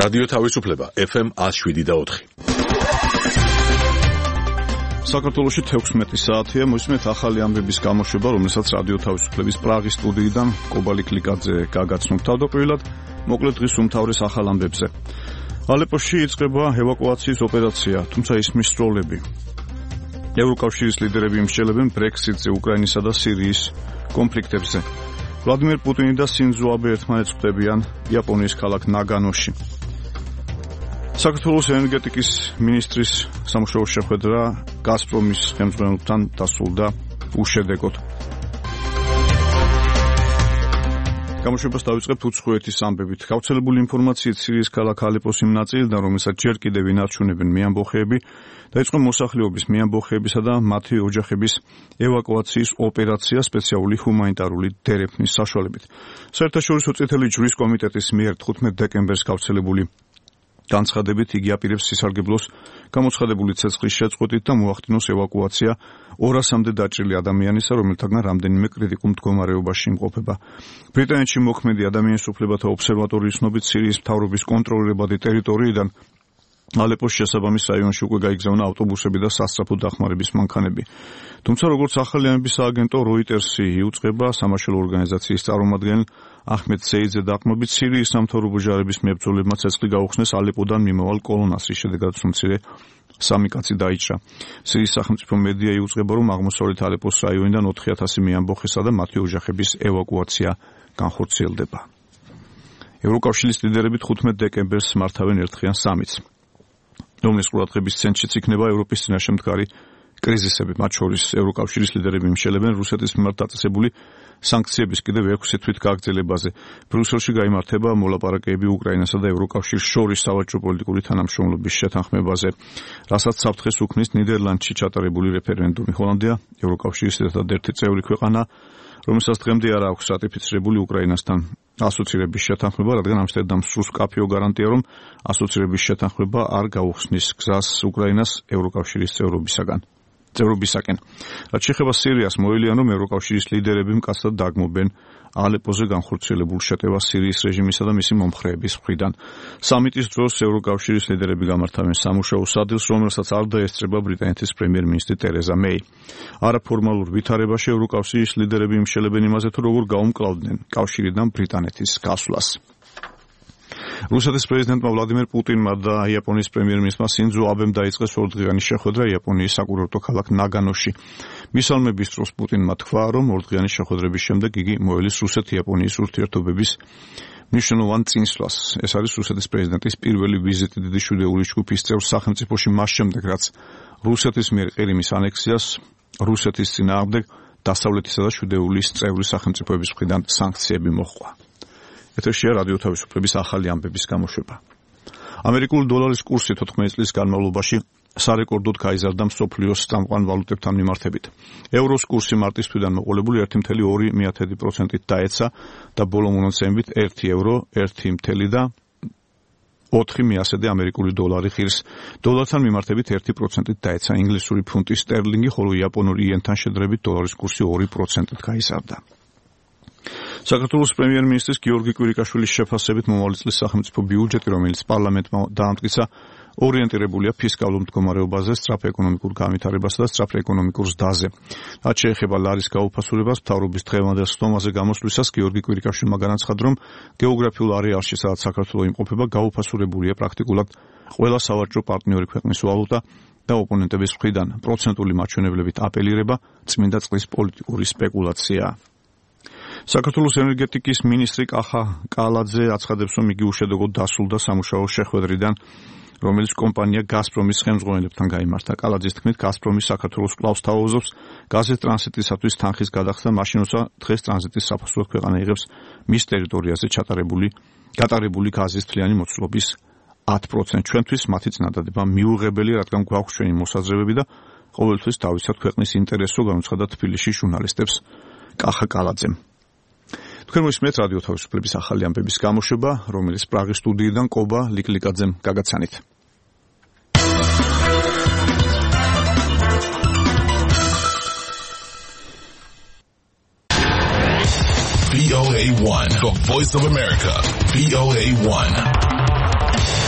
რადიო თავისუფლება FM 107.4. საქართველოში 16 საათია, მოსმენთ ახალი ამბების გამოშვება, რომელსაც რადიო თავისუფლების პრაღის სტუდიიდან კობა ლიკლიკაძე გაგაცნობ თავდაპირველად, მოკლედ დღის უმთავრეს ახალ ამბებზე. ალეპოში იწყება ევაკუაციის ოპერაცია, თუმცა ისმის სროლები. ევროკავშირის ლიდერები იმსჯელებენ ბრექსიტზე, უკრაინისა და სირიის კონფლიქტებზე. ვლადიმერ პუტინი და სინძო აბე ერთმანეთს ხვდებიან იაპონიის ქალაქ ნაგანოში. საქართველოს ენერგეტიკის ministris სამუშაო შეხვედრა გაზპრომის ხელმძღვანელთან დასრულდა უშედეგოდ. გამოშვებას დავიწყებთ უცხოეთის ამბებით. გავრცელებული ინფორმაციით სირიის ქალაქ ალეპოს იმ ნაწილიდან, რომელსაც ჯერ კიდევ ინარჩუნებენ მეამბოხეები, დაიწყო მოსახლეობის მეამბოხეებისა და მათი ოჯახების ევაკუაციის ოპერაცია სპეციალური ჰუმანიტარული დერეფნის საშუალებით. საერთაშორისო წითელი ჯვრის კომიტეტის მიერ 15 დეკემბერს გავრცელებული განცხადებით იგი აპირებს სისარგებლოს გამოცხადებული ცეცხლის შეწყვეტით და მოახდინოს ევაკუაცია 200-მდე დაჭრილი ადამიანისა, რომელთაგან რამდენიმე კრიტიკულ მდგომარეობაში იმყოფება. ბრიტანეთში მოქმედი ადამიანის უფლებათა ობსერვატორიის ცნობით სირიის მთავრობის კონტროლირებადი ტერიტორიიდან ალეპოს შესაბამის რაიონში უკვე გაიგზავნა ავტობუსები და სასწრაფო დახმარების მანქანები. თუმცა როგორც ახალი ამბების სააგენტო როიტერსი იუწყება, სამაშველო ორგანიზაციის წარმომადგენელ აჰმედ სეიძე დაყრდნობით სირიის სამთავრობო ჯარების მებრძოლებმა ცეცხლი გაუხსნეს ალეპოდან მიმავალ კოლონას, რის შედეგადაც მცირე 3 კაცი დაიჭრა. სირიის სახელმწიფო მედია იუწყება, რომ აღმოსავლეთ ალეპოს რაიონიდან 4000 მეამბოხესა და მათი ოჯახების ევაკუაცია განხორციელდება. ევროკავშირის ლიდერები 15 დეკემბერს მართავენ ერთხიან სამიტს, რომლის ყურადღების ცენტრშიც იქნება ევროპის წინაშე მდგარი კრიზისები. მათ შორის ევროკავშირის ლიდერები იმშელებენ რუსეთის მიმართ დაწესებული სანქციების კიდევ 6 თვით გაგრძელებაზე. ბრიუსელში გაიმართება მოლაპარაკებები უკრაინასა და ევროკავშირის შორის სავაჭრო პოლიტიკური თანამშრომლობის შეთანხმებაზე, რასაც საფრთხეს უქმნის ნიდერლანდში ჩატარებული რეფერენდუმი. ჰოლანდია ევროკავშირის ერთადერთი წევრი ქვეყანა, რომელსაც დღემდე არ აქვს რატიფიცირებული უკრაინასთან ასოცირების შეთანხმება, რადგან ამსტერდამის სრულ მკაფიო გარანტია, რომ ასოცირების შეთანხმება არ გაუხსნის გზას უკრაინას ევროკავშირის წევრობისაკენ. რაც შეეხება სირიას, მოელიან, რომ ევროკავშირის ლიდერები მკაცრად დაგმობენ ალეპოზე განხორციელებულ შეტევას სირიის რეჟიმისა და მისი მომხრეების მხრიდან. სამიტის დროს ევროკავშირის ლიდერები გამართავენ სამუშაო სადილს, რომელსაც არ დაესწრება ბრიტანეთის პრემიერ-მინისტრი ტერეზა მეი. არაფორმალურ ვითარებაში ევროკავშირის ლიდერები იმშელებენ იმაზე, თუ როგორ გაუმკლავდნენ კავშირიდან ბრიტანეთის გასვლას. რუსეთის პრეზიდენტმა ვლადიმერ პუტინმა და იაპონიის პრემიერ-მინისტრმა სინძო აბემ დაიწყეს ორდღიანი შეხვედრა იაპონიის საკურორტო ქალაქ ნაგანოში. მისალმების დროს პუტინმა თქვა, რომ ორდღიანი შეხვედრების შემდეგ იგი მოელის რუსეთ-იაპონიის ურთიერთობების მნიშვნელოვან წინსვლას. ეს არის რუსეთის პრეზიდენტის პირველი ვიზიტი დიდი შვიდეულის ჯგუფის წევრ სახელმწიფოში მას შემდეგ, რაც რუსეთის მიერ ყირიმის ანექსიას რუსეთის წინააღმდეგ დასავლეთისა და შვიდეულის წევრი სახელმწიფოების მხრიდან სანქციები მოჰყვა. ეთერშია რადიო თავისუფლების ახალი ამბების გამოშვება. ამერიკული დოლარის კურსი 14 წლის განმავლობაში სარეკორდოდ გაიზარდა მსოფლიოს წამყვან ვალუტებთან მიმართებით. ევროს კურსი მარტის თვიდან მოყოლებული 1,2% დაეცა და ბოლო მონაცემებით 1 ევრო 1,4 ამერიკული დოლარი ღირს. დოლართან მიმართებით 1% დაეცა ინგლისური ფუნტი სტერლინგი, ხოლო იაპონური იენთან შედარებით დოლარის კურსი 2% გაიზარდა. საქართველოს პრემიერ-მინისტრის გიორგი კვირიკაშვილის შეფასებით მომავალი წლის სახელმწიფო ბიუჯეტი, რომელიც პარლამენტმა დაამტკიცა, ორიენტირებულია ფისკალურ მდგომარეობაზე, სწრაფ ეკონომიკურ განვითარებასა და სწრაფ ეკონომიკურ ზრდაზე. რაც შეეხება ლარის გაუფასურებას, მთავრობის დღევანდელ სხდომაზე გამოსვლისას გიორგი კვირიკაშვილმა განაცხადა, რომ გეოგრაფიულ არეალში, სადაც საქართველო იმყოფება, გაუფასურებულია პრაქტიკულად ყველა სავაჭრო პარტნიორი ქვეყნის ვალუტა და ოპონენტების მხრიდან პროცენტული მაჩვენებლებით აპელირება წმინდა წყლის პოლიტიკური სპეკულაციაა. საქართველოს ენერგეტიკის მინისტრი კახა კალაძე აცხადებს, რომ იგი უშედეგოდ დასრულდა სამუშაო შეხვედრიდან, რომელიც კომპანია გაზპრომის ხელმძღვანელებთან გაიმართა. კალაძის თქმით, გაზპრომი საქართველოს კვლავ სთავაზობს გაზის ტრანზიტისათვის თანხის გადახდა, მაშინ როცა დღეს ტრანზიტის საფასურად ქვეყანა იღებს მის ტერიტორიაზე გატარებული გაზის თლიანი მოცულობის 10%. ჩვენთვის მათი წინადადება მიუღებელი, რადგან გვაქვს ჩვენი მოსაზრებები და ყოველთვის დავიცავთ ქვეყნის ინტერესს, განუცხადა თბილისში ჟურნალისტებს კახა კალაძემ. თქვენ მოსმენთ რადიო თავისუფლების ახალი ამბების გამოშვება, რომელიც პრაღის სტუდიიდან კობა ლიკლიკაძემ გაგაცანით. VOA1, the voice of America. VOA1.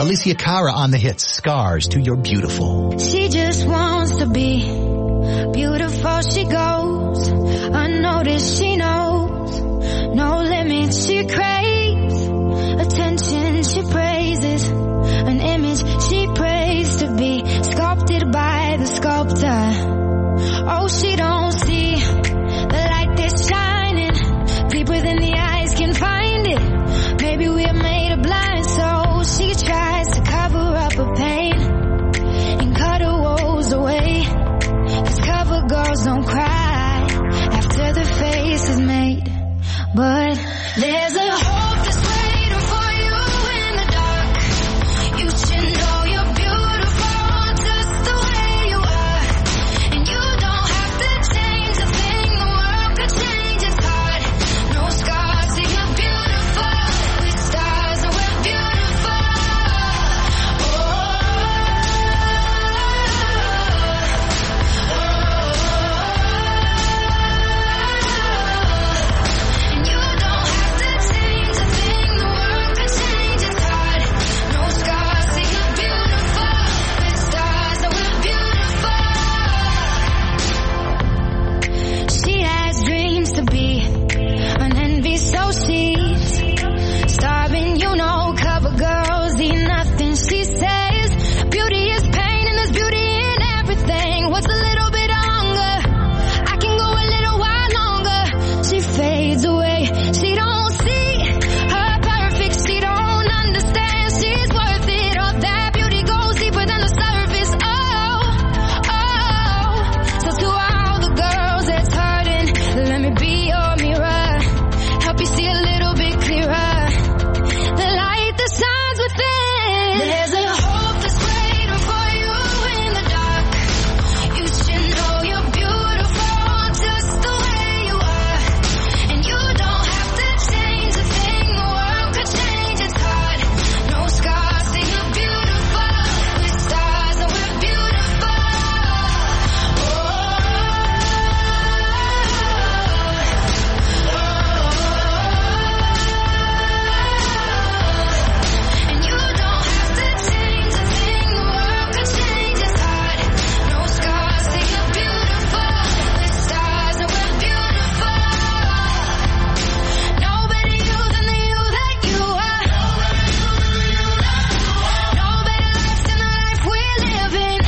Alicia Cara on the hit Scars to You're Beautiful. She just wants to be beautiful. She goes unnoticed. She knows no limits. She craves attention. She praises an image she prays to be sculpted by the sculptor. Oh, she don't see the light that's shining deeper than the eyes can find it. Maybe we're made of blind souls. She tries to cover up her pain and cut her woes away. 'Cause cover girls don't cry after the face is made. But there's a hope that's waiting for you in the dark. You should know you're beautiful just the way you are. And you don't have to change a thing. The world could change its heart. No scars, so you're beautiful. With stars and we're beautiful. And you don't have to change a thing. The world could change its heart. No scars, so you're beautiful. With stars and we're beautiful. She has dreams to be an envy, so she's starving. You know, cover girls eat nothing. She says beauty is pain and there's beauty in everything. What's a little bit of hunger? I can go a little while longer. She fades away. She don't see her perfect. She don't understand she's worth it. All that beauty goes deeper than the surface. Oh, oh. So to all the girls that's hurting, let me be your mirror. Help you see a little bit clearer. The light that shines within. There's a hope that's waiting for you in the dark. You should know you're beautiful just the way you are. And you don't have to change a thing. The world could change its heart. No scars, so you're beautiful. With stars and we're beautiful. And you don't have to change a thing. The world could change its heart. No scars, so you're beautiful. With stars and we're beautiful. Nobody you than the you that you are. No better life than the life we're living.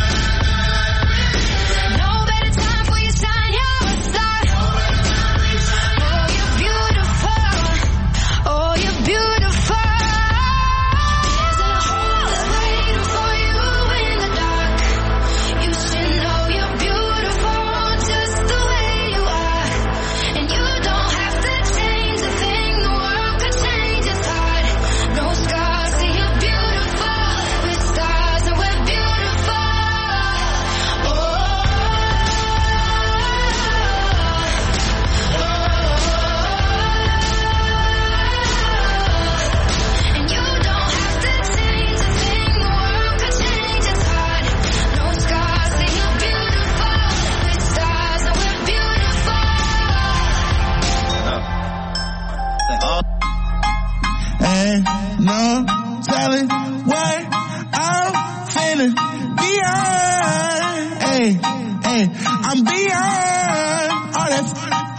No better time for you shine, you're a star. Oh, you're beautiful. Oh, you're beautiful. There's a hope that's waiting for you in the dark. You should know you're beautiful just the way you are. And you don't have to change a thing. The world could change its heart. No scars, so you're beautiful. With stars and we're beautiful. And you don't have to change a thing. The world could change its heart. No scars, so you're beautiful. With stars and we're beautiful. Ain't no telling what I'm feeling beyond. Hey, I'm beyond all that.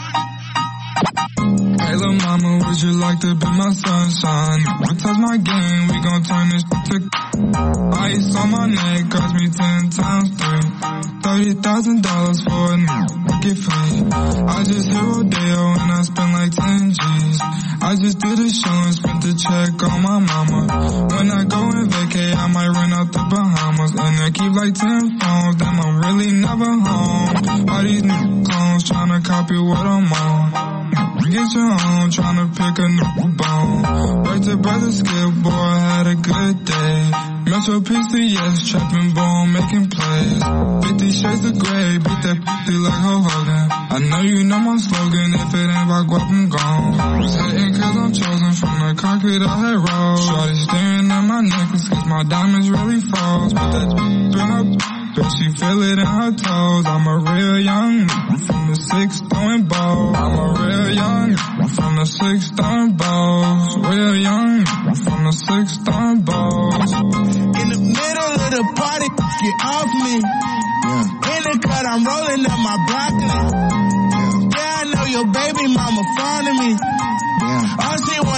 Hey, little mama, would you like to be my sunshine? You touch my game, we gon' turn this to ice on my neck, cost me 10 times 3. $30,000 for a new get free. I just hit Rodeo and I spent like 10 G's. I just did a show and spent the check on my mama. When I go and vacay, I might run out the Bahamas. And I keep like 10 phones, damn, I'm really never home. All these new clones tryna copy what I'm on. Get your own, tryna pick a new bone. Worked to brother Skip, boy, had a good day. Metro PCS, trapping bone, making plays. 50 shades of gray, beat that p***y like Ho Hogan. I know you know my slogan, if it ain't about guap, I'm gone. Was hating cause I'm chosen from the concrete I had rolled. Shorty staring at my necklace cause my diamonds really froze. Put that in her but she feel it in her toes. I'm a real young from the 6 throwing balls. I'm a real young from the 6 throwing balls. Real young from the 6 throwing balls.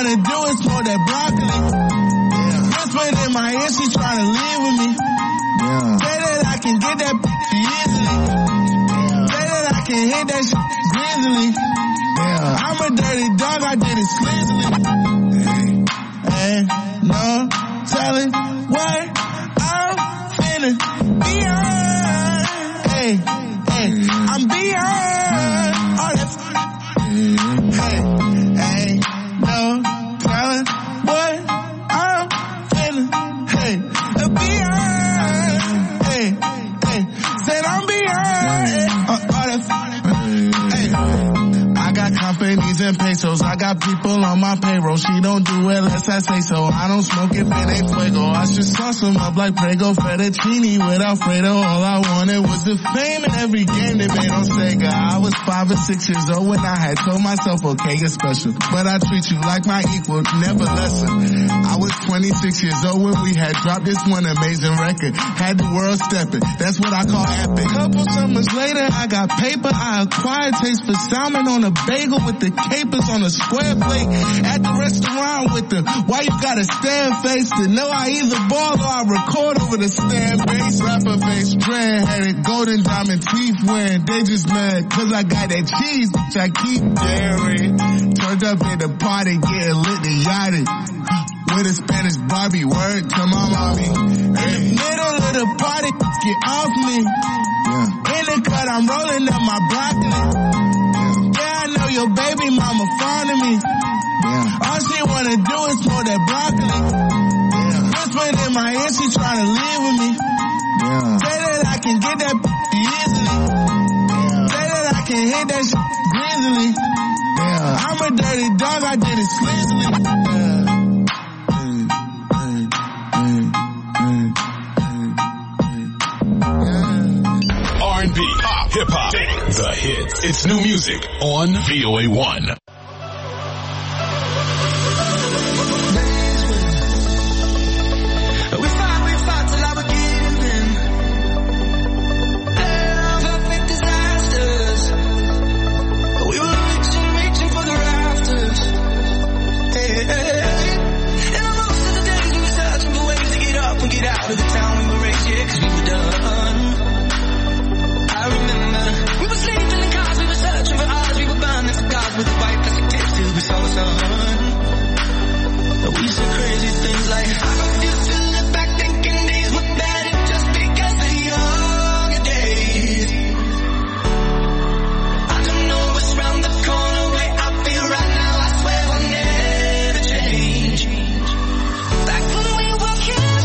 wanna do is smoke that broccoli. Whispered in my ear, she tryna leave with me. Say that I can get that easily. Say that I can hit that shit greasily. I'm a dirty dog, I did it sleazily. Ain't no telling what I'm feeling. Beyond, hey, I'm beyond all that. Hey, ain't no telling what I'm feeling. Hey, beyond, hey, said I'm beyond all that. Hey, I got companies and pesos. I got people on my payroll. She don't do it unless I say so. I don't smoke if it ain't fuego. I should sauce them up like Prego fettuccine with Alfredo. All I wanted was the fame in every game they made on Sega. I was 5 or 6 years old when I had told myself, okay, you're special, but I treat you like my equal, never lesser. I was 26 years old when we had dropped this one amazing record. Had the world stepping. That's what I call epic. Couple summers later, I got paper. I acquired taste for salmon on a bagel with the capers on a square plate. At the restaurant with the why you gotta stand face to know I either ball or I record over the stand base. Rapper face, dread-headed, golden diamond teeth wearing. They just mad cause I got that cheese which I keep daring. Turned up at the party, getting lit and yachted. With a Spanish Barbie, word to my mommy. In the middle of the party, get off me. In the cut, I'm rolling up my broccoli. Yeah, I know your baby mama fond of me. All she wanna do is smoke that broccoli. Whispered in my ear, she tryna leave with me. Say that I can get that easily. Say that I can hit that shit greasily. I'm a dirty dog, I did it sleazily. R&B, pop, hip-hop, the hits. It's new music on VOA1. Out of the town we were raised, yeah, 'cause we were done. I remember we were sleeping in cars, we were searching for ours, we were burning cigars with the white plastic tips till we saw the sun. We said crazy things like, I refuse to look back thinking these were better just because of younger days. I don't know what's round the corner, way I feel right now, I swear I'll never change. Back when we were kids,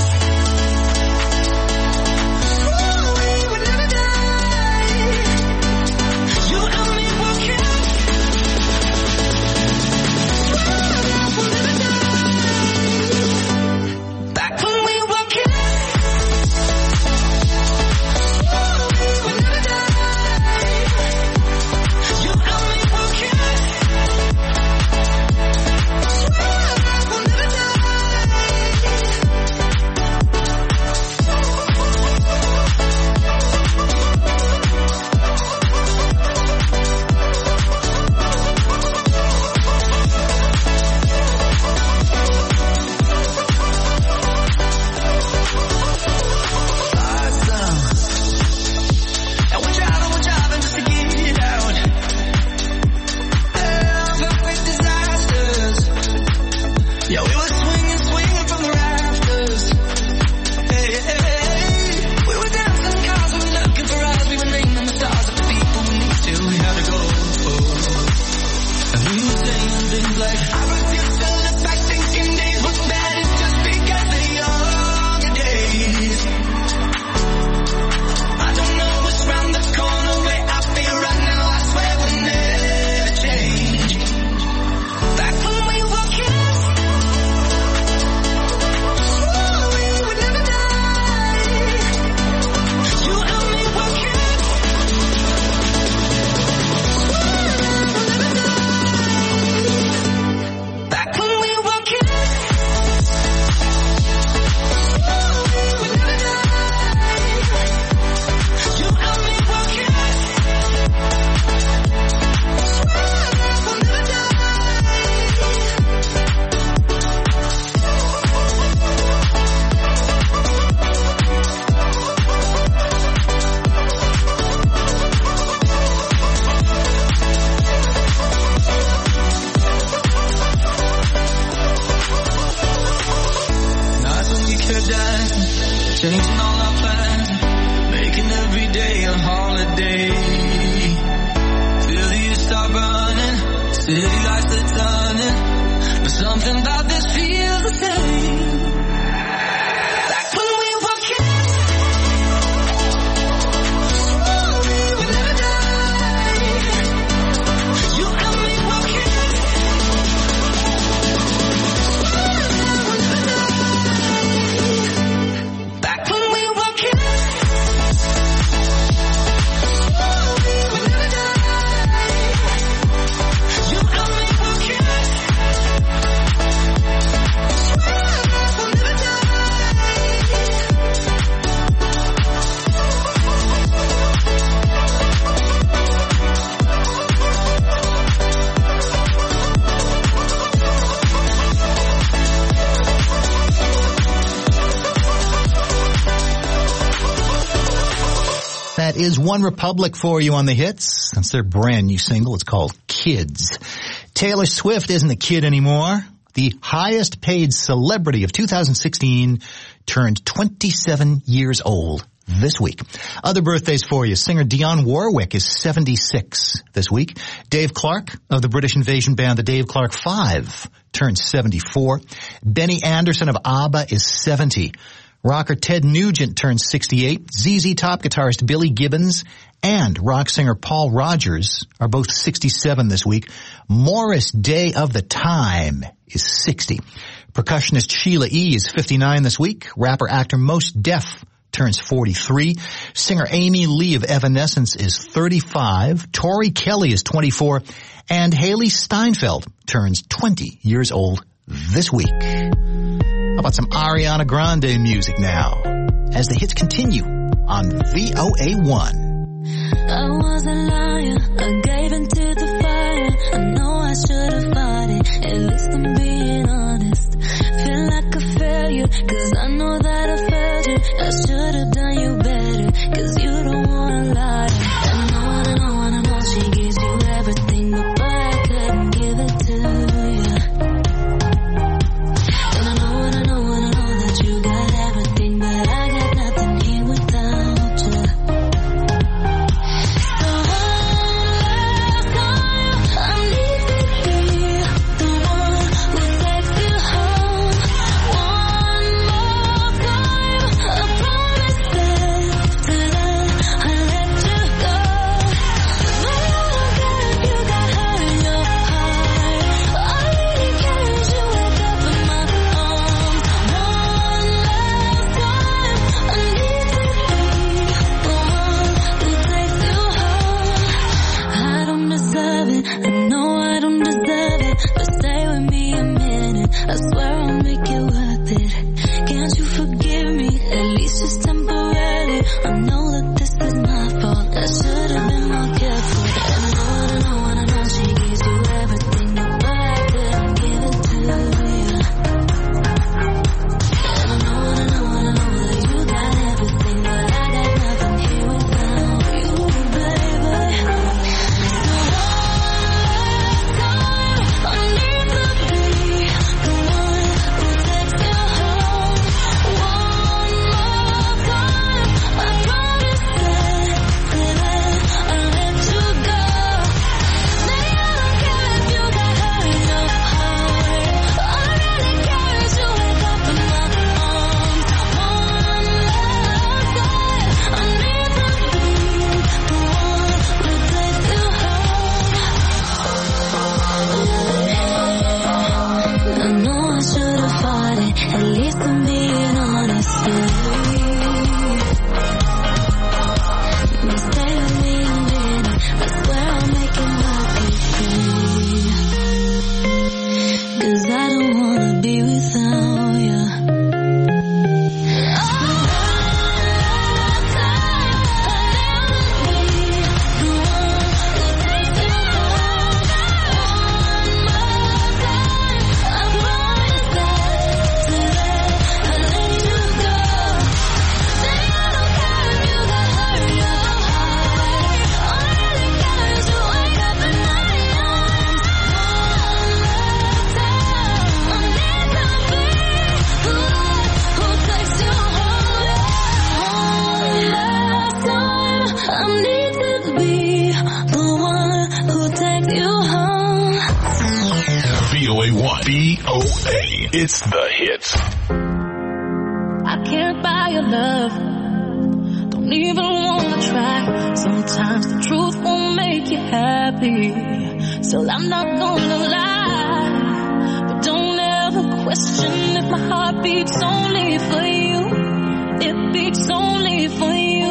changing all our plans, making every day a holiday. Till you stop running, city lights are turning, but something about this feels the same. Like when we were kids, we never die. You and me were kids, we never die. Back when we were kids, we never die. You and me were kids, we'll never die. That is One Republic for you on the hits. That's their brand new single. It's called Kids. Taylor Swift isn't a kid anymore. The highest paid celebrity of 2016 turned 27 years old this week. Other birthdays for you. Singer Dionne Warwick is 76 this week. Dave Clark of the British invasion band The Dave Clark 5 turns 74. Benny Anderson of ABBA is 70. Rocker Ted Nugent turns 68. ZZ Top guitarist Billy Gibbons and rock singer Paul Rogers are both 67 this week. Morris Day of the Time is 60. Percussionist Sheila E. is 59 this week. Rapper actor Mos Def turns 43. Singer Amy Lee of Evanescence is 35. Tori Kelly is 24. And Haley Steinfeld turns 20 years old this week. How about some Ariana Grande music now as the hits continue on VOA1. I was a liar, I gave into the fire. I know I should have fought it, at least I'm being honest. Feel like a failure, cause I know that I failed you. I should have done you better, cause you don't wanna lie. I know, she gives you everything, but boy, I couldn't give it to you. And I know that you got everything, but I got nothing here without you. So I need to be the one who takes you home. One more time, I promise that till then I let you go. I don't care if you got hurt in your heart. All I really care is you wake up in my arms. One last time, I need to be the one who takes you home. I don't deserve it, I know I don't deserve it, but stay with me a minute, I swear I'll make it worth it. Can't you forgive me, at least just temporarily? I know that this is my fault, I should have been more careful. And I know she gives you everything, but boy, I couldn't give it to you. And I know that you got everything, but I got nothing here without you, baby. So 101 BOA. It's the hits. I can't buy your love. Don't even wanna try. Sometimes the truth won't make you happy. So I'm not gonna lie. But don't ever question if my heart beats only for you. It beats only for you.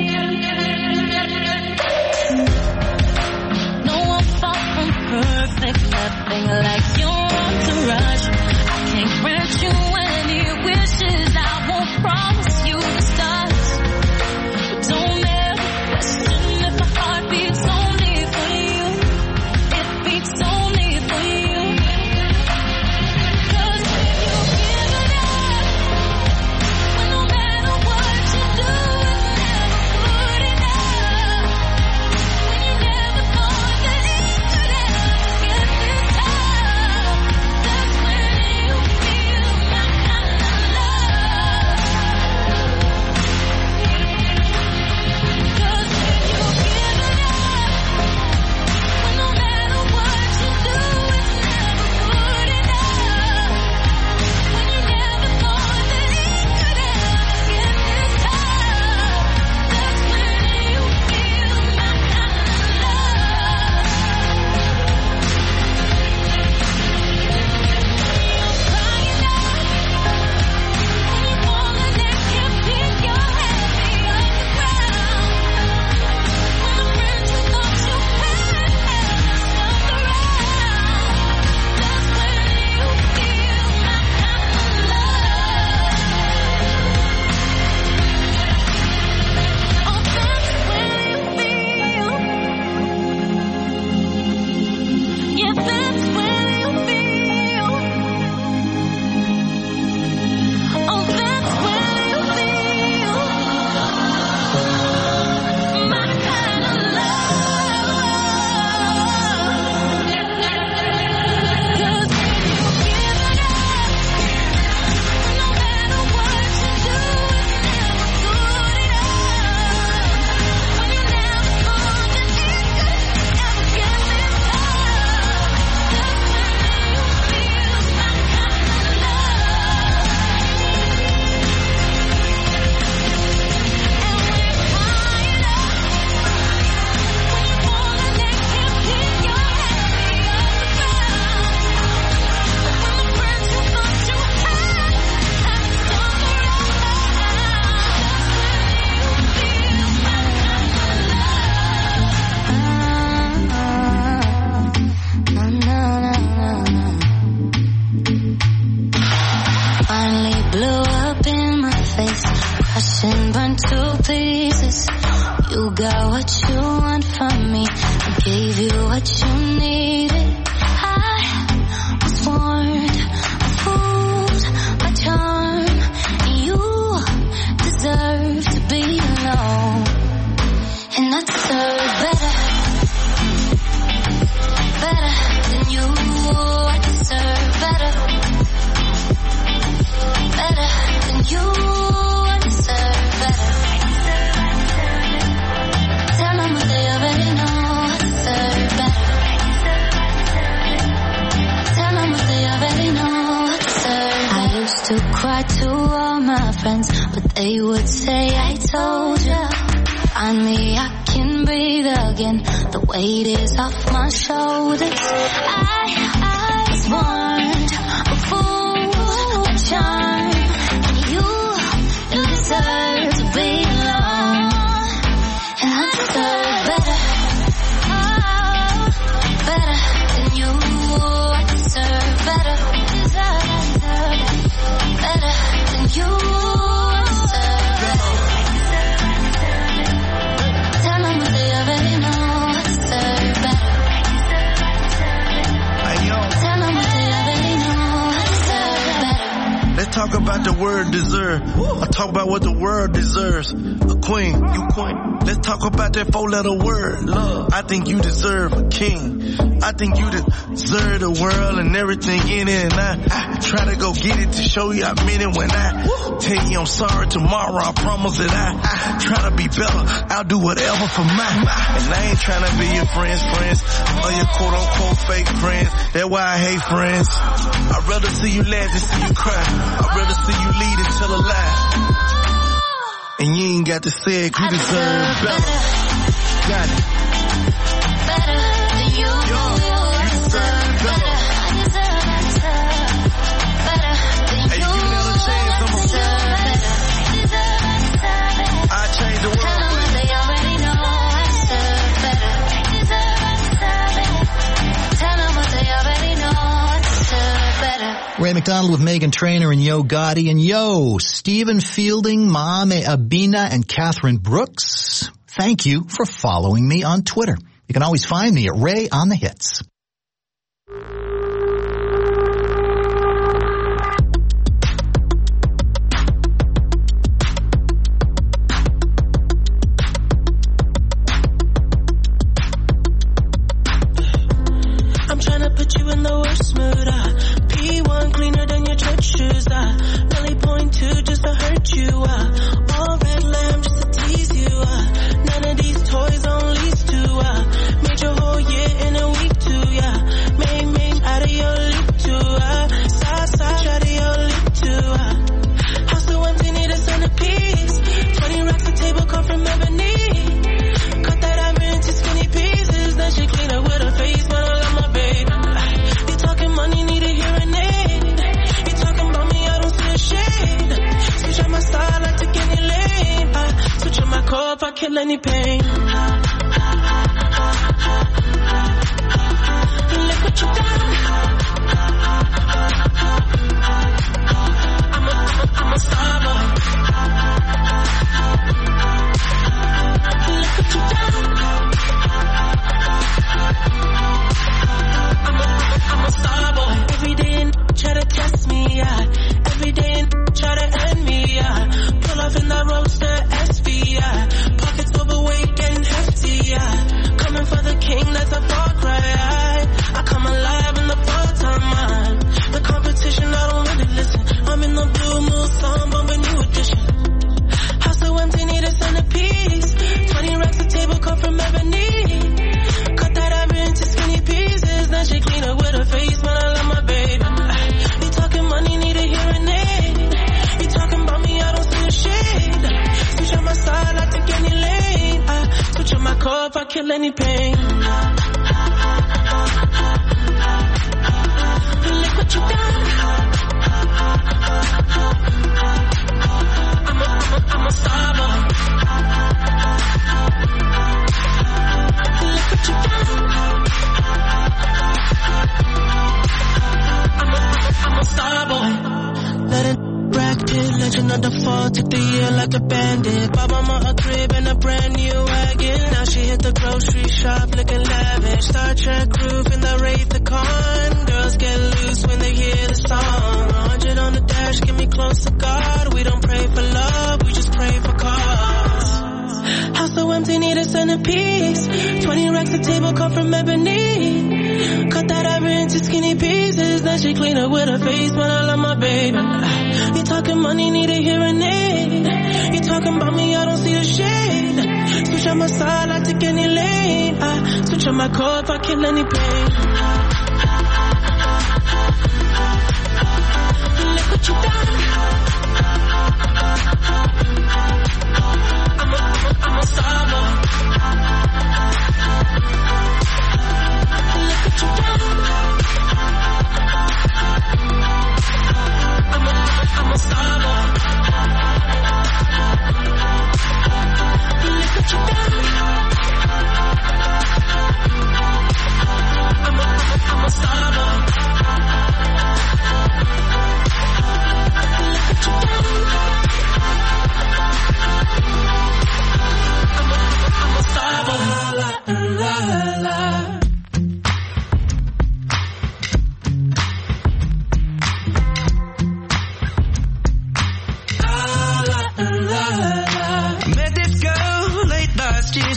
No, I'm far from perfect. Nothing like your entourage. I can't grant you any wishes. I won't promise you the stars. But don't ever question if my heart beats only for you. It beats only for you. 'Cause when you give it up, when no matter what you do, it's never good enough. When you never thought that it could ever get this tough, that's when you feel my kind of love. 'Cause when you give it up, when no matter what you do, it's never good enough. When you never thought that it could ever get this tough, that's when you feel my kind of love. Crying out when you wanna let him pick your head off the ground. When the friends you thought you had stuck around, that's when you feel my kind of love. Oh, that's when you feel. Yeah, that's when you feel. Oh, that's when you feel my kind of love. 'Cause when you give it up, no matter what you do, it's never good enough. When you never thought that it could ever get this tough, that's when you feel my kind of love. And when you're crying up, when you wanna let him pick your head off the ground, when the friends you thought you had stuck around, finally blew up in my face, crushed and burnt to pieces. You got what you want from me, I gave you what you needed. I was warned, fooled by charm, and you deserve to be alone. And I deserve better, better than you. I deserve better, better than you. I deserve better. Tell them what they already know. I deserve better. Tell them what they already know. I deserve better. I used to cry to all my friends, but they would say I told ya. Finally I can breathe again. The weight is off my shoulders. I was warned, a fool, a charm, and you deserve to be alone. And I deserve better, better than you. I deserve better, better than you. I deserve better. Tell them what they already know. I deserve better. Tell them what they already know. I deserve better. Let's talk talk about the word deserve. I talk about what the world deserves. A queen, you queen. Let's talk about that 4-letter word. Love. I think you deserve a king. I think you deserve the world and everything in it. And I try to go get it to show you I meant it when I tell you I'm sorry tomorrow. I promise that I try to be better. I'll do whatever for mine. And I ain't trying to be your friends or your quote unquote fake friends. That's why I hate friends. I'd rather see you laugh than see you cry. I'd rather see you lead and tell a lie. And you ain't got to say it, you deserve better. Got it. Better than you. You deserve better. I deserve better than Hey, you never change, I'm a I change the world. Tell them what they already know. I deserve better. Tell them what they already know. I deserve better. Ray McDonald with Megan Trainor and Yo Gotti. And yo, Stephen Fielding, Mame Abina, and Catherine Brooks. Thank you for following me on Twitter. You can always find me at Ray on the Hits. I'm trying to put you in the worst mood. P1 cleaner than your church shoes. Really point to just to hurt you. All red lamb just to tease you. None of these toys on lease to. Made your whole year in a week too. Made out of your leap too. Side out of your leap too. House so empty, need a centerpiece. 20 racks a table come from ebony. Cut that ivory into skinny pieces. Then she clean up with her face, but I love my baby. You talking money, need a hearing aid. You talking about me, I don't see a shade. Switch on my style, I take any lane. Switch on my core if I kill any pain. Look what you done. I'm a star boy. Look what you done. I'm a star boy. Every day try to test me, every day try to end me, pull off in that roadster SV, pockets overweight getting hefty, coming for the king, that's a far cry. I come alive in the part-time, the competition, I don't really listen. I'm in the blue moon song, bumping new edition. House so empty, need a centerpiece. 20 racks a table come from ebony. Cut that ivory into skinny pieces. Then she clean up with her face, but I love my baby. You talking money, need a hearing aid. You talking about me, I don't see a shade. Switch on my side, I take any lane. Switch on my core if I kill any pain. Look what you done. I'm a star boy. Look what you done. I'm a star boy. Let it Brad Pitt, legend of the fall, took the year like a bandit. Bought mama a crib and a brand new wagon. Now she hit the grocery shop looking lavish. Star Trek roof in the Wraith the Con. Girls get loose when they hear the song. 100 on the dash, get me close to God. We don't pray for love, we just pray for cause. House so empty, need a centerpiece. 20 racks a table come from ebony. Cut that ivory into skinny pieces. Then she clean up with her face, but I love my baby. You talking money, need a hearing aid. You talking about me, I don't see a shade. Switch on my side, I take any lane. Switch on my core if I kill any pain. Look what you done. I'm a star boy. Look what you done. I'm a star boy. Look what you done.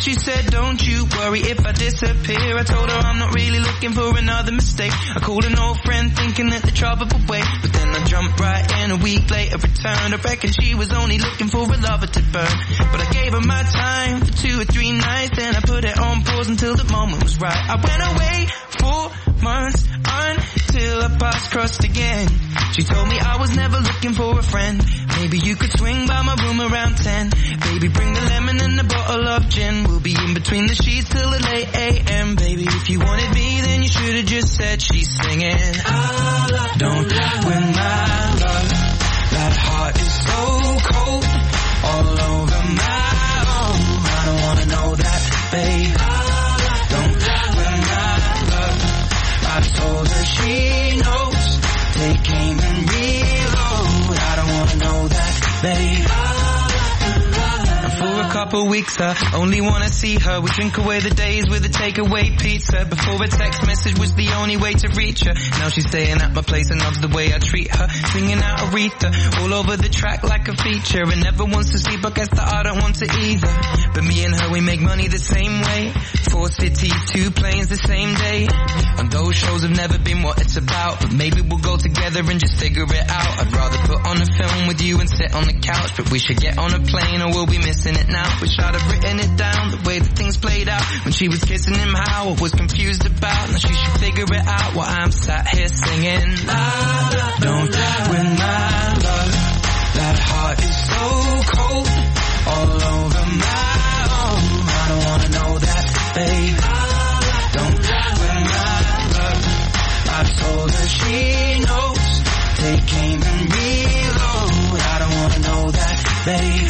she said, don't you worry if I disappear. I told her I'm not really looking for another mistake. I called an old friend thinking that the trouble would wait, but then I jumped right in. A week later returned. I reckon she was only looking for a lover to burn, but I gave her my time for 2 or 3 nights, then I put it on pause until the moment was right. I went away 4 months until our paths crossed again. She told me I was never looking for a friend. Maybe you could swing by my room around 10. Baby, bring the lemon and a bottle of gin. We'll be in between the sheets till the late a.m. Baby, if you wanted me, then you should have just said she's singing. Don't win my love. That heart is so cold, all over my own. I don't wanna know that, babe. Don't win my love. I told her she knows. Take aim and reload. I don't wanna know that, babe. For a couple weeks I only wanna see her. We drink away the days with a takeaway pizza. Before a text message was the only way to reach her. Now she's staying at my place and loves the way I treat her. Singing out Aretha all over the track like a feature. And never wants to sleep, I guess that I don't want to either. But me and her, we make money the same way. 4 cities, 2 planes the same day. And those shows have never been what it's about, but maybe we'll go together and just figure it out. I'd rather put on a film with you and sit on the couch, but we should get on a plane or we'll be missing it now. Wish I'd have written it down, the way that things played out. When she was kissing him, how I was confused about. Now she should figure it out while I'm sat here singing. Don't win my love. That heart is so cold, all over my own. I don't wanna know that, babe. Don't win my love. I told her she knows. Take aim and reload. I don't wanna know that, babe.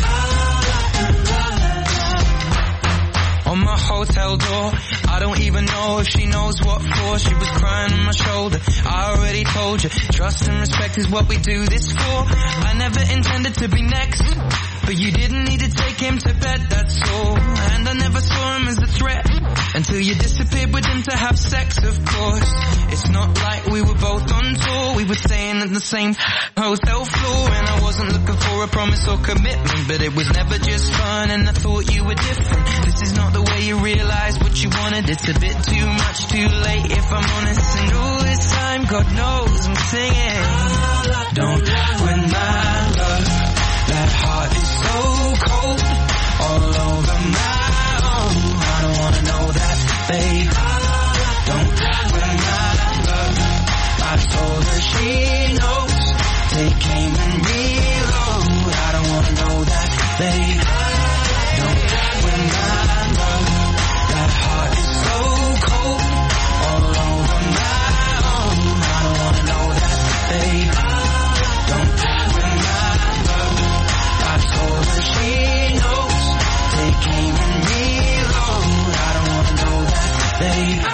On my hotel door, I don't even know if she knows what for. She was crying on my shoulder. I already told you, trust and respect is what we do this for. I never intended to be next, but you didn't need to take him to bed, that's all. And I never saw him as a threat until you disappeared with him to have sex, of course. It's not like we were both on tour. We were staying at the same hotel floor, and I wasn't looking for a promise or commitment, but it was never just fun, and I thought you were different. This is not the way you realize what you wanted. It's a bit too much, too late if I'm honest. And all this time, God knows I'm singing. Don't win my love. That heart is so cold, all over my own. I don't wanna know that, babe. Don't win my love. I told her she knows. Take aim and reload. I don't wanna know that, babe. Don't win my love. That heart is so cold, all over my own. I don't wanna know that, babe. Don't win my love. I told her she knows. Take aim and reload. I don't wanna know that, babe.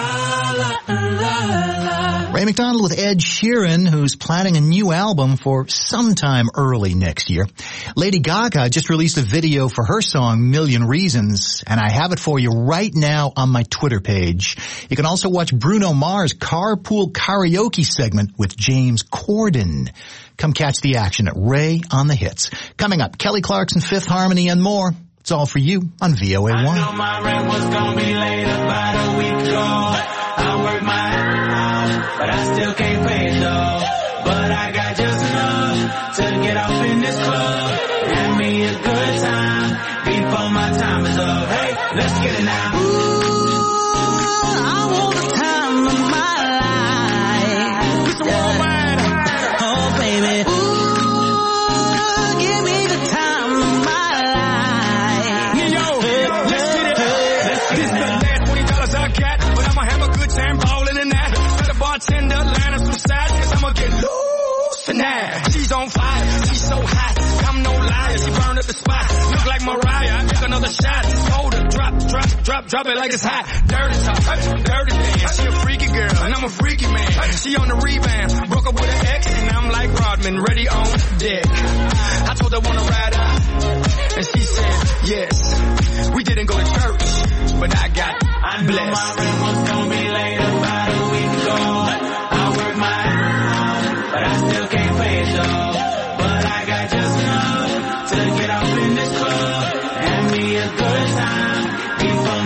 Ray McDonald with Ed Sheeran, who's planning a new album for sometime early next year. Lady Gaga just released a video for her song Million Reasons, and I have it for you right now on my Twitter page. You can also watch Bruno Mars' Carpool Karaoke segment with James Corden. Come catch the action at Ray on the Hits. Coming up, Kelly Clarkson, Fifth Harmony, and more. It's all for you on VOA1. I know my rent was gonna be late about a week ago. I worked my ass off, but I still can't pay it though. But I got just enough to get off in this club. Have me a good time before my time is up. Hey, let's get it now. Ooh, I want the time of my life. It's a worldwide. Oh baby. Ooh, give me the time of my life. Yo, let's get it. This is the last $20 I got, but I'ma have a good time balling in that. Tell the bartender, line up some sides, cause I'ma get loose tonight. She's on fire, she's so hot, I'm no liar, she burned up the spot. Look like Mariah, I took another shot. Hold her, drop it like it's hot. Dirty talk, dirty dance. She a freaky girl, and I'm a freaky man. She on the rebound, broke up with an ex, and I'm like Rodman, ready on deck. I told her wanna ride out, and she said yes. We didn't go to church, but I got blessed. My rent was gonna be late about a week ago. I worked my ass off, but I still can't pay it though. But I got just enough to get off in this club. Have me a good time before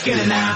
get it now.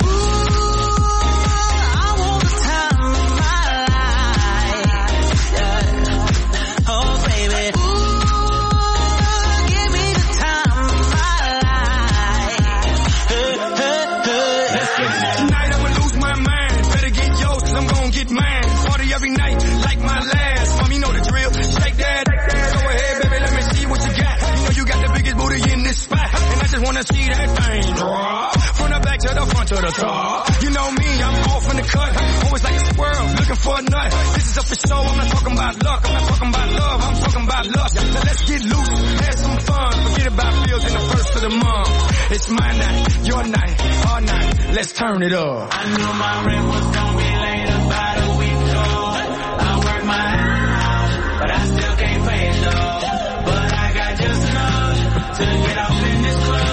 Wanna see that thing drop from the back to the front to the top. You know me, I'm off in the cut, always like a squirrel looking for a nut. This is up for show. I'm not talking about luck, I'm not talking about love, I'm talking about lust. So let's get loose, have some fun, forget about bills in the first of the month. It's my night, your night, our night. Let's turn it up. I knew my rent was gonna be late about a week ago. I worked my ass off, but I still can't pay it though. But I got just enough to get off in this club.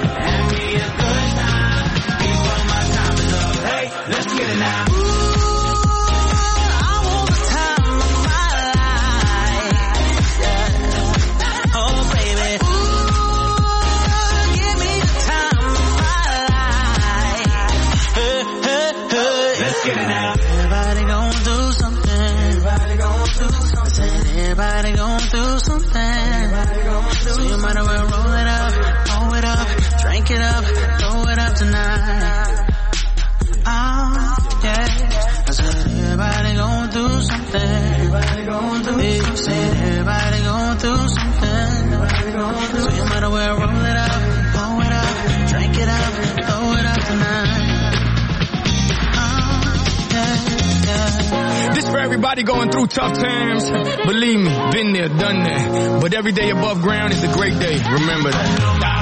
Let's get it now. Everybody gon' do something. Everybody gon' do something. Everybody gon' do something. So you might as well roll it up, drink it up, throw it up tonight. Oh, yeah. I said everybody gon' do something. Everybody gon' do something. Said everybody gon' do something. Everybody gon' do something. So you might as well roll it up, drink it up, throw it up tonight. This for everybody going through tough times. Believe me, been there, done that. But every day above ground is a great day. Remember that.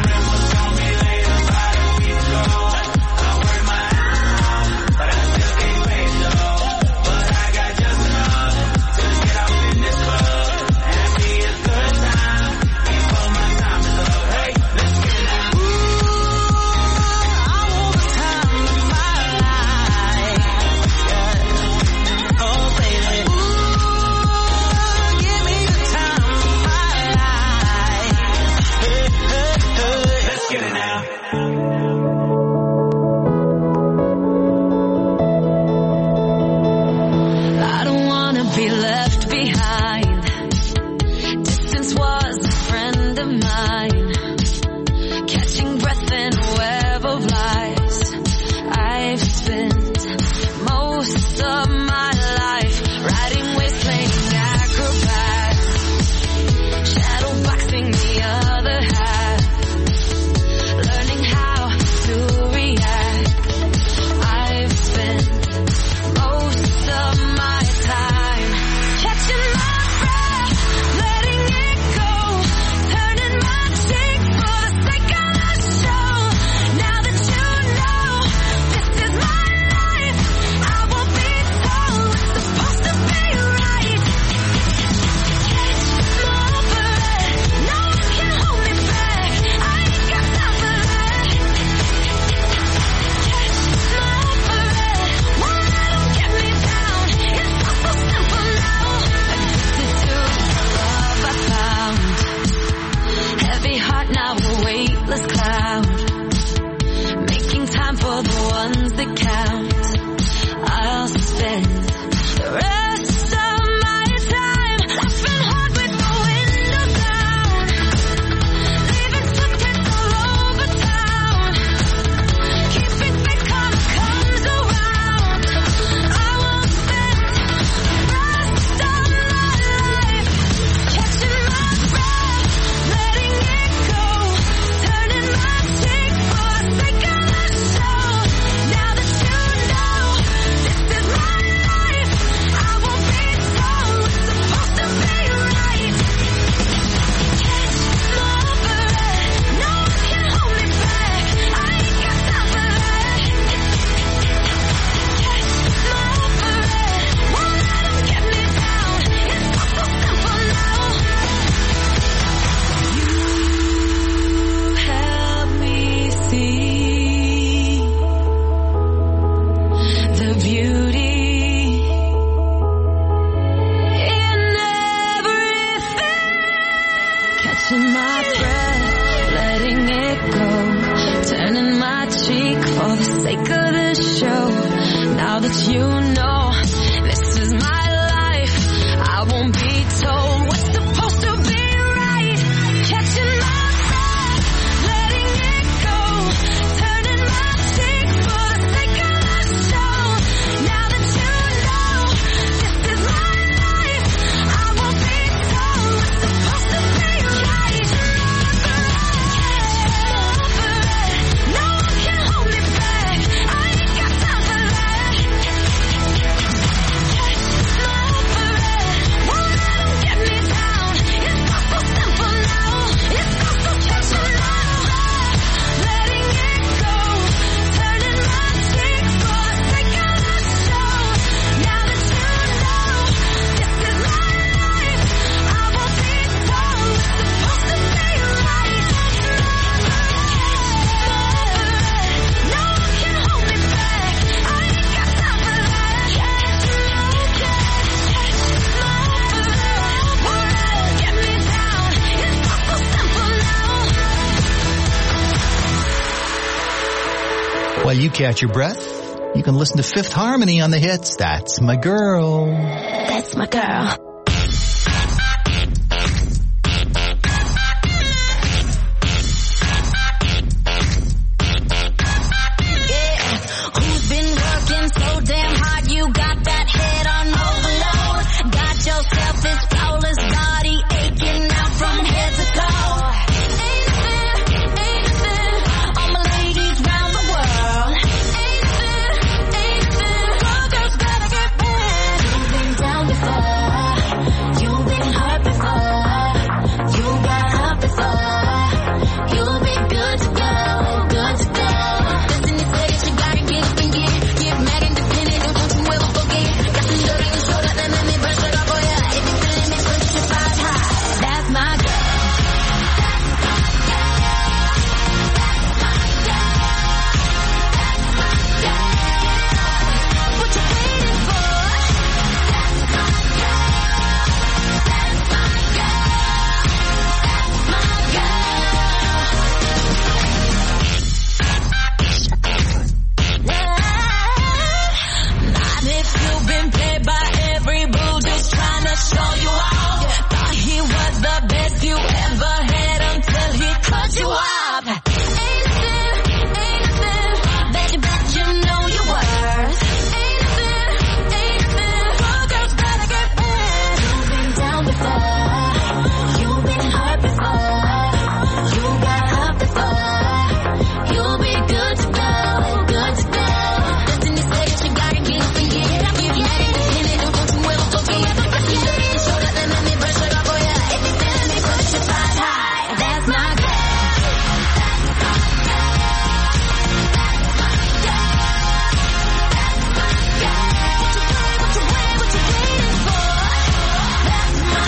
Catching my you know this is my life. I won't be told what's supposed to be right. Catching my breath, letting it go, turning my cheek for the sake of the show. Now that you know this is my life, I won't be told what's supposed to be right. No one can hold me back. I ain't got time for that. Won't let 'em get me down. It's all so simple now. It's all so catchy now. Letting it go, turning my cheek for the sake of the show. Now that you know this is my life, I won't be told what's supposed to be right. No one can hold me back. I ain't got time for that. Won't get me down. It's all so simple now. While you catch your breath, you can listen to Fifth Harmony on the hits. That's my girl. That's my girl. Who's been working so damn hard? You got that head on overload. Got yourself this flawless body aching out from head to toe. Ain't it fair? All my ladies round the world. Ain't it fair? All girls better get bad. You've been down before. You've been hurt before. You got hurt before. You'll be good to go, good to go. Listen, you say that you gotta get up and get mad independent. Don't you ever forget. Got some dirt on your shoulder that made me brush it off for ya. If you feeling me, push your five high. That's my girl. What you waiting for? Not if you've been played by every boo just trying to show you off. Thought he was the best you ever had until he cut you off. Ain't it fair? Bet you know your worth. Ain't it fair? All girls better get bad. You've been down before. You've been hurt before. You got hurt before. You'll be good to go, good to go. Listen, you say that you gotta get up and get up. You're mad independent, don't you ever forget. Got some dirt on your shoulder that made me brush it off for ya. If you feeling me, push your five high. That's my girl. What you waiting for? That's my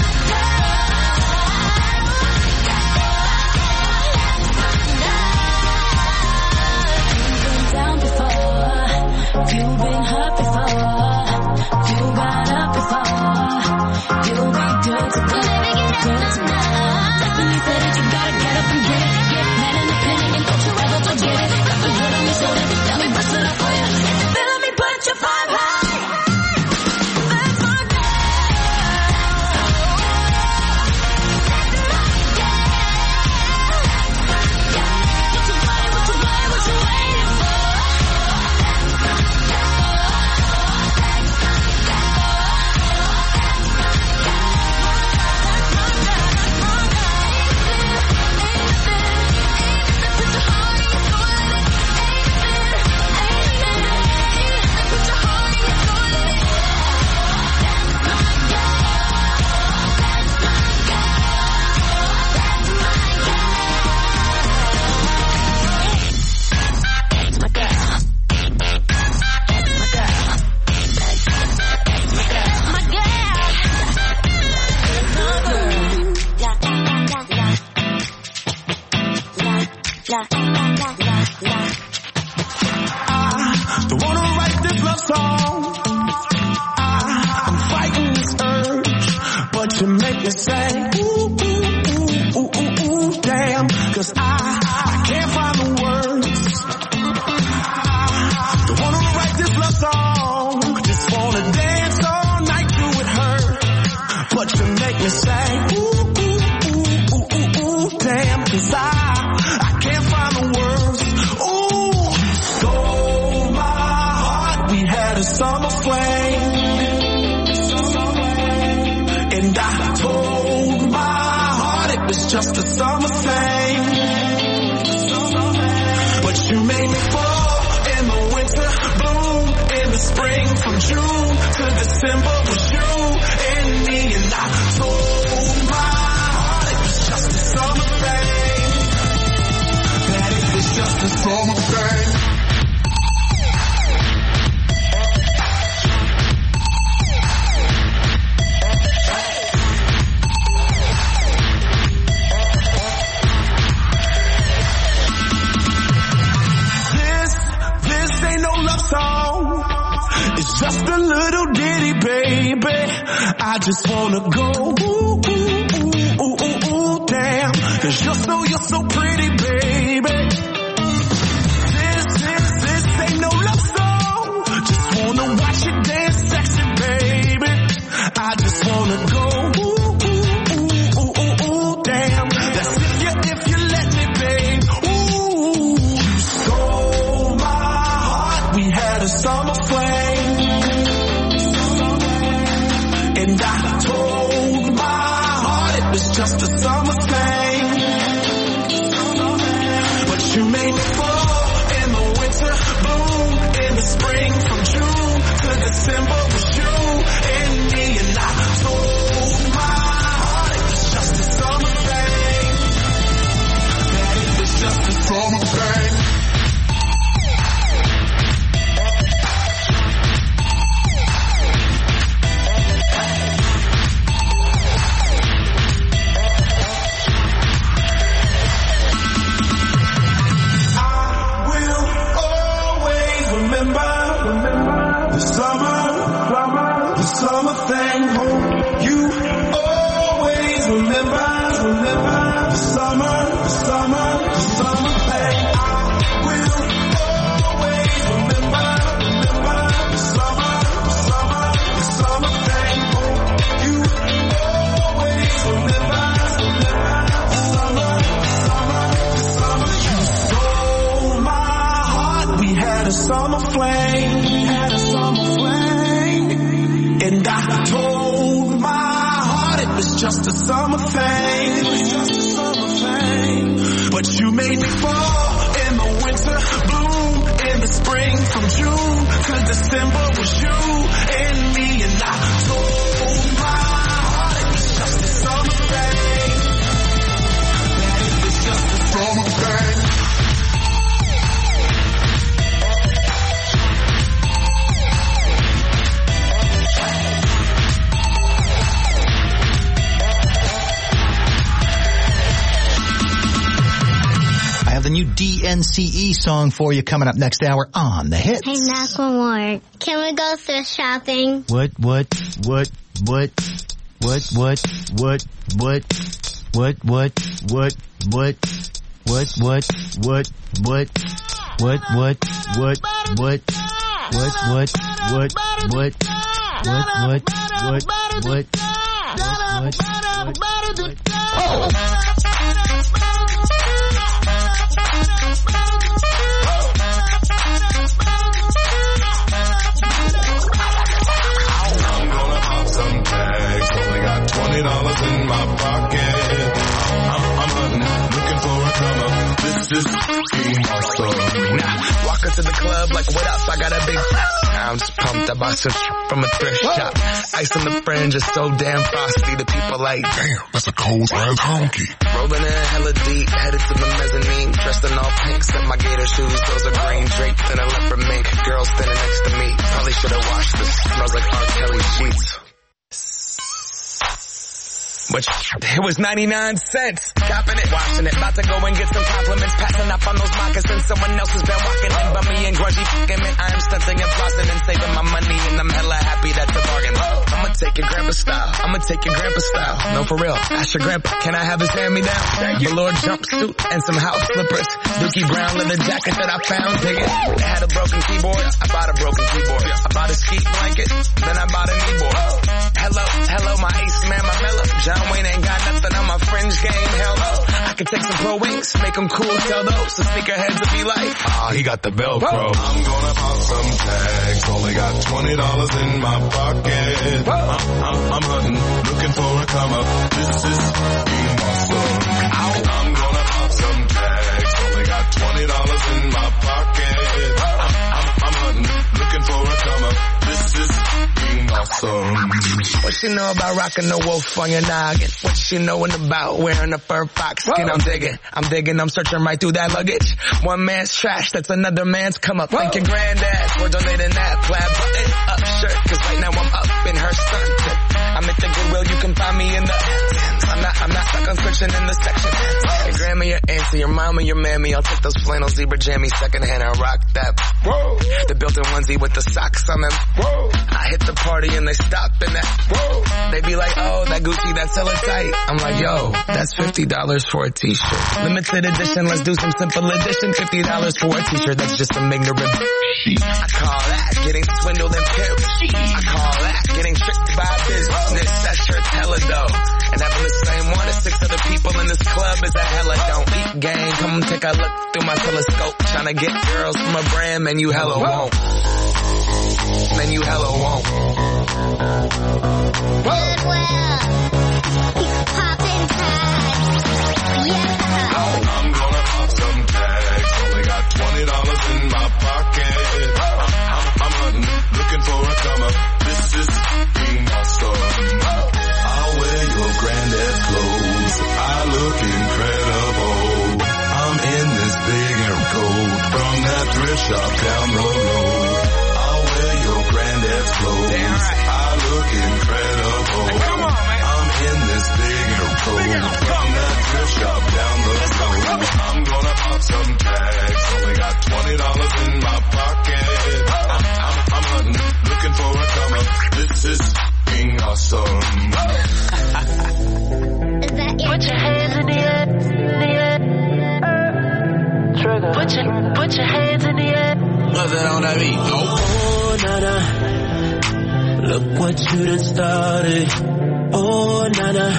girl. You've been down before. You've been hurt before. You got up before. You'll be good to go. Good to go. Definitely said that you gotta get up and get it. Get mad independent and don't you ever forget it. Got some dirt on your shoulder, let me brush it off for ya. If you feeling me, put your five high. That's my girl. What you waiting for? I don't wanna write this love song. I'm fighting this urge, but you make me say, ooh, ooh, ooh, ooh, ooh, ooh, damn. 'Cause I can't find the words. I don't wanna write this love song. had a summer flame. And I told my heart it was just a summer thing. But you made me fall in the winter, bloom in the spring. From June to December was you and me. And I told my heart it was just a summer thing. That it was just a summer thing. It's just a little ditty, baby. I just wanna go ooh, ooh, ooh, ooh, ooh, ooh, damn. 'Cause you're so pretty, baby. This ain't no love song. Just wanna watch you dance sexy, baby. I just wanna go ooh, ooh, ooh, ooh, ooh, ooh, damn. That's if you let me, babe. Ooh, you stole my heart. We had a summer flame. And I told my heart it was just a summer thing. But you made me fall in the winter, bloom in the spring. From June to December was you and me. And I told my heart it was just a summer thing. That it was just a summer thing. Summer flame, had a summer flame, and I told my heart it was just a summer thing. It was just a summer thing. But you made me fall in the winter, bloom in the spring. From June to December was you and me. And I told my heart it was just a summer thing. That it was just a summer thing. The new DNCE song for you coming up next hour on The Hits. Hey, Macklemore, can we go thrift shopping? What? Some tags, only got $20 in my pocket. I'm hunting, looking for a come up. This is King Monster. Now, walk into the club like, what up? I got a big I'm just pumped. I bought some from a thrift shop. Ice on the fringe is so damn frosty. The people like, damn, that's a cold ass honky. Rolling in hella deep, headed to the mezzanine. Dressed in all pink, set my gator shoes. Those are green draped in a leopard mink. Girl standing next to me. Probably should have washed this. Smells like R. Kelly sheets. But it was 99 cents. Copping it, washing it. About to go and get some compliments. Passing up on those moccasins. Someone else has been walking in by me and grudgy fucking me. I am stunting and flossing and saving my money. And I'm hella happy that's a bargain. I'ma take your grandpa style. I'ma take your grandpa style. No, for real. Ask your grandpa. Can I have his hand-me-down? Velour jumpsuit and some house slippers. Dookie brown leather jacket that I found. Dig it. It had a broken keyboard. I bought a broken keyboard. I bought a ski blanket. Then I bought a kneeboard. Hello, my ace man, my mellow. John Wayne ain't got nothing on my fringe game, hell no. I can take some pro wings, make them cool, tell those. The sneakerheads will be like, he got the Velcro. Whoa. I'm gonna pop some tags, only got $20 in my pocket. I'm hunting, looking for a come up. This is being awesome. I'm gonna pop some tags, only got $20 in my pocket. I'm hunting, looking for a come up. This is being awesome. What she know about rocking the wolf on your noggin? What she knowin' about wearing a fur fox skin? I'm digging, I'm searching right through that luggage. One man's trash, that's another man's come up. Thank your granddad for donating that plaid button up shirt, cause right now I'm up in her skirt. I'm at the Goodwill, you can find me in the I'm not stuck on searching in the section. Your grandma, your auntie, your mama, your mammy, I'll take those flannel zebra jammies secondhand and rock that. Whoa. The built-in onesie with the socks on them. Whoa. I hit the party and they stop in that. Whoa. They be like, oh, that Gucci, that's hella tight. I'm like, yo, that's $50 for a t-shirt. Limited edition, let's do some simple edition. $50 for a t-shirt, that's just some ignorant shit. I call that getting swindled and pimped. I call that getting tricked by business. That shirt's hella dope. And having the same one as 6 other people in this club is a hella don't eat gang. Come take a look through my telescope. Tryna get girls from a brand, man, you hella won't. Man, you hella won't. Goodwill. Poppin' tags. Yeah. I'm gonna pop some tags. Only got $20 in my pocket. I'm hunting, looking for a come up. This is being awesome. I'll wear your granddad's clothes. I look incredible. I'm in this big air coat from that thrift shop down the road. I'll wear your granddad's clothes. I look incredible. Come on, man. I'm in this big air coat from that thrift shop down the road. I'm gonna pop some tags. Only got $20 in my pocket. I'm hunting, looking for a come up. This is being awesome. Put your hands in the air, Trigger. Put your hands in the air. What's that on that beat? Oh, nana, look what you done started. Oh,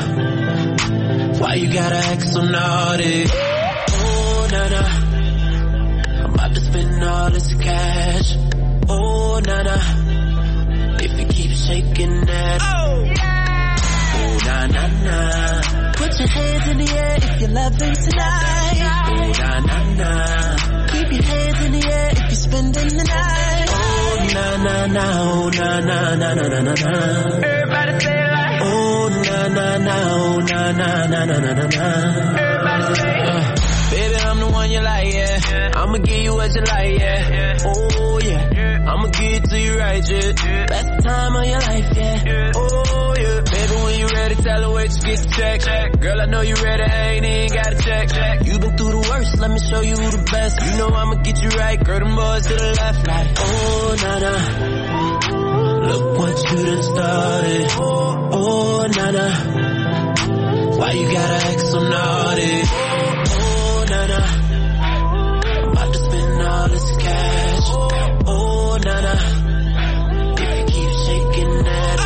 nana, why you gotta act so naughty? Oh, nana, I'm about to spend all this cash. Oh, nana, if you keep shaking that. Oh, na-na-na. Put your hands in the air if you're loving tonight. Oh, na-na-na. Keep your hands in the air if you're spending the night. Oh, na-na-na. Oh, na-na-na-na-na-na-na. Everybody say it like. Oh, na-na-na. Oh, na-na-na-na-na-na-na. Everybody say it. Baby, I'm the one you like, yeah. I'ma give you what you like, yeah. Oh, yeah. I'ma give it to you right, yeah. Best time of your life, yeah. Oh, yeah. Baby, when you ready, tell her wait, get the check. Girl, I know you ready, I ain't even gotta check. You been through the worst, let me show you who the best. You know I'ma get you right, girl, them boys to the left, like. Oh, nana, look what you done started. Oh, nana, why you gotta act so naughty? Oh, nana, I'm about to spend all this cash. Oh, nana, if you keep shaking that.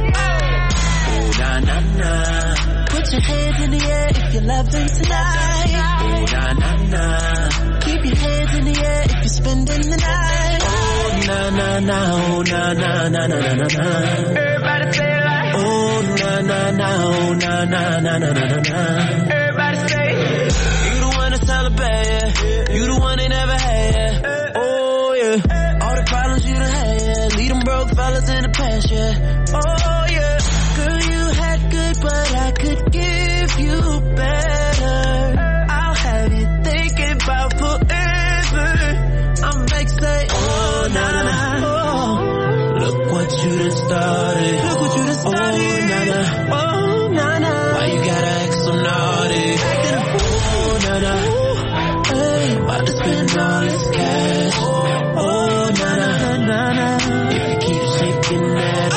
Oh, na-na-na. Put your hands in the air if you're loving tonight. Oh, na-na-na. Keep your hands in the air if you're spending the night. Oh, na-na-na. Oh, na-na-na-na-na-na. Everybody say it like. Oh, na-na-na. Oh, na-na-na-na-na-na. Everybody say it. You the one that's celebrate, yeah. You the one they never had, yeah. Oh, yeah. All the problems you done had, yeah. Leave them broke fellas in the past, yeah. Oh, yeah. Girl, you had good, but I could give you better. I'll have you thinking about forever. I'm like, say, oh, na-na, oh. Look what you done started. Look what you done started. Oh, na-na, oh, na-na. Why you gotta act so naughty? Oh, na-na, hey, about to spend all this cash. Oh, na-na, na-na, if you keep shaking that.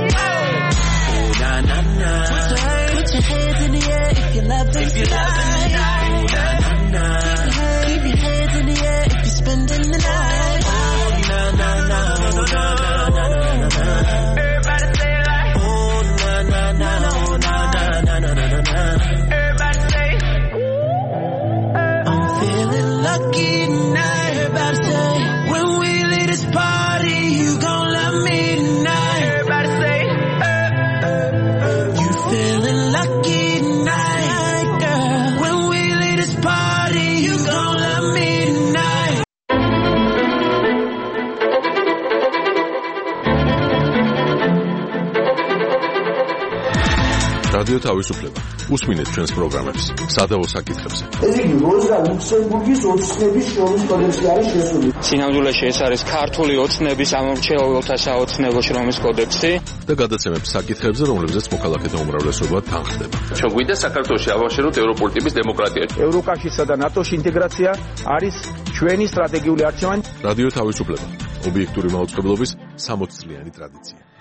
Put your hands in the air if you're loving tonight. Na-na-na. Keep your hands in the air if you're spending the night. Oh, na-na-na. Oh, na-na-na-na-na-na. Everybody say it like. Oh, რადიო თავისუფლება. უსმინეთ ჩვენს პროგრამებს. სადავო საკითხებზე. ეს იგი როზა ლუქსემბურგის ოცნების შრომის კოდექსი არის შესული. სინამდვილეში ეს არის ქართული ოცნების ამორჩეულთა საოცნებო შრომის კოდექსი და გადაცემებს საკითხებზე, რომლებზეც მოქალაქეთა უმრავლესობა თანხდება. ჩვენ გვინდა საქართველოში ავაშენოთ ევროპული ტიპის დემოკრატია. ევროკავშირსა და ნატოში ინტეგრაცია არის ჩვენი სტრატეგიული არჩევანი. რადიო თავისუფლება. ობიექტური მაუწყებლობის 60 წლიანი ტრადიცია.